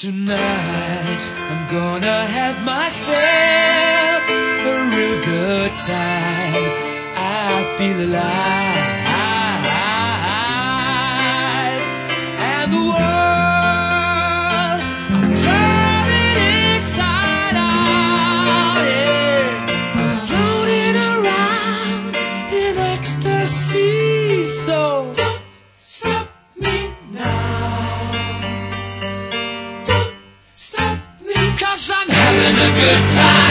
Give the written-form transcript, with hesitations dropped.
Tonight I'm gonna have myself a real good time. I feel alive, and the world I'm turning inside out. Yeah, I'm floating around in ecstasy. So don't stop me now. Stop me, 'cause I'm having a good time.